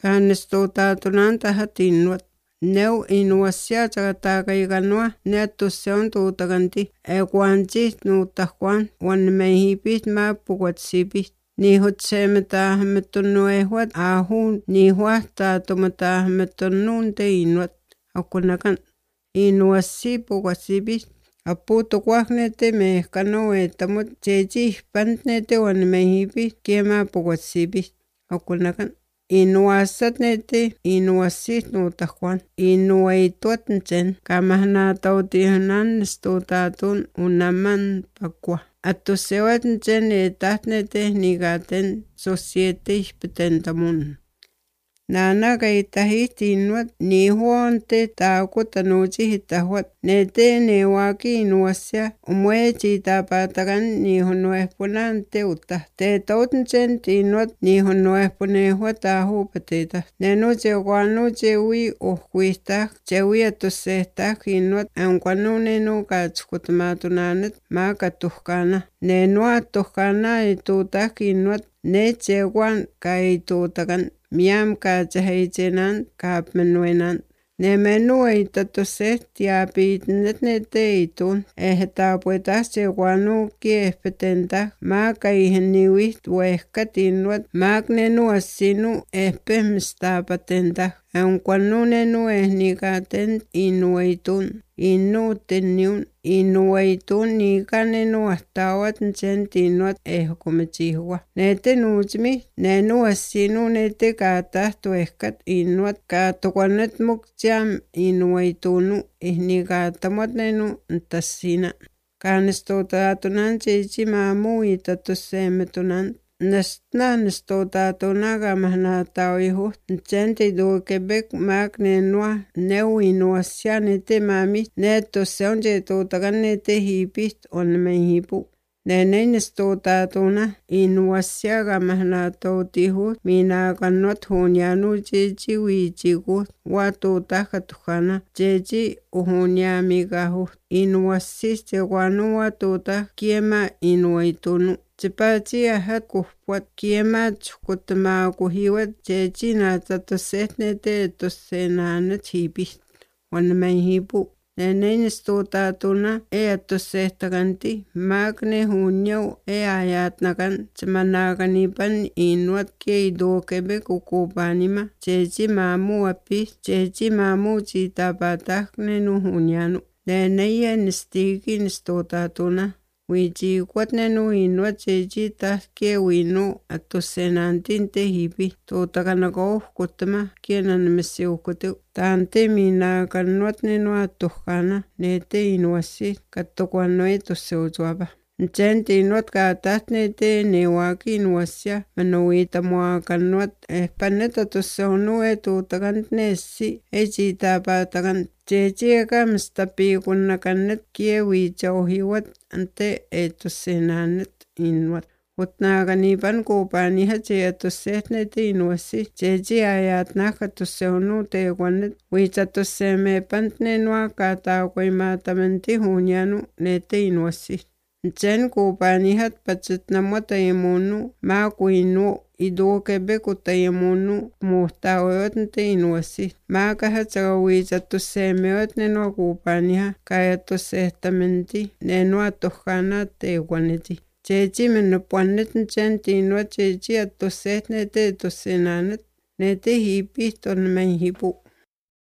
Kaanistuutaatunan tahatinnuat. Neu inuassia chakatagaiganua netusseon tuutaganti. Ekuanchit nuutajuan wanmeihipit ma puguatsipit. Nihutsemetahmetunnuehuat ahun nihuahtaatumatahmetunnun te inuat. Akunakan inuassi puguatsipit. Aputukuagnete mehkanoetamut chechi pantnete wanmeihipit kiema puguatsipit. Akunakan inuasatnete inuassit nuutajuan. Inueituatnchen kamahnaatautihanan nistuutaatun unaman pakua. Atusewatnchen etahtnete nigaten societehpetentamun. Nanakaitahit inuat nihuonte taakutanuchihitahuat nete newaki inuasya umuechitapatagan nihunuehpunante utah. Tetautnchen tinuat nihunuehpunehuat ahupateta. Nenu cheguanu chewi uhkuistah chewi atusehtah inuat anguanunenu kachkutamatunanet makatuhkana. Nenu atuhkana itutah inuat ne cheguan kaitutagan. Miam kachahaichenan kapmenuenan. Nemenue itatuset tiapitnetnete itun. Ehtapuetas cheguanu kiespetenta makaiheniwit huehkatinuat magnenu asinu espemistapatenta. Anquanunenu nigaten inueitun. Inuteniun inueitun niganenu astawat nchentinuat ehkumechihua. Nete nuchmi nenu asinu nete katahtuehkat inuat katuanet mukcham inueitunu ihnigatamat nenu ntasina. Kaanistuutaatunan chichi mamu itatusemetunan. Nistuutaatuna kamahnaataoihut nchenti duukebek magnenua neu inuasya nete mami netusseon chetuutagan nete hipit onmeihipu. Nene nistuutaatuna inuasya kamahnaatautihut minakanuat hunyanu chechi wichikut watuutajkatuhkana chechi uhunyamigahut. Inuassis cheguanu watuutaj kiema inueitunu. Chipachi ahat kuhpuat kiema chukutmaakuhiwat chechi natatusetnete tusenanet hipit. Wanmeihipu. Nene nistuutaatuna atuseehtaganti magne hunyau ayatnagan chimanaganipan inuat keiduokebek ukupanima chechi mamu apis chechi mamu chitapatajnenu hunyanu. Nene nistiki nistuutaatuna. Wichikuatnenu inuat chechi tahkie winu atusenantinte hipi. Tuutakanakouhkutama kienanmesiuhkutiu. Tante minakanuatnenu atuhkana nete inuassi katukuanoi tusseutuapa. Nchenti inuat katahtnete newaki inuasya manuitamuakanuat paneta tusseunue tuutagantnessi echitapatagan chechi eka mistapikunakanet kiewichauhiwat ante etusenanet inuat. Utnaganipan kupaniha cheatusehnete inuassi chechi ayatnaka tusseunu teguanet wichatusemepantnenua kataukoimatamanti hunyanu nete inuassi. Nchen kupanihat pachitnamuatayamunu makuinu iduokebek utayamunu muhtaoyotnte inuassi. Makahachagawichatusemeotnenua kupaniha kayatusehtamenti nenua tuhkana teguaneti. Chechi menupuanet nchenti inua chechi atusehnete tusenanet nete hipit onmeihipu.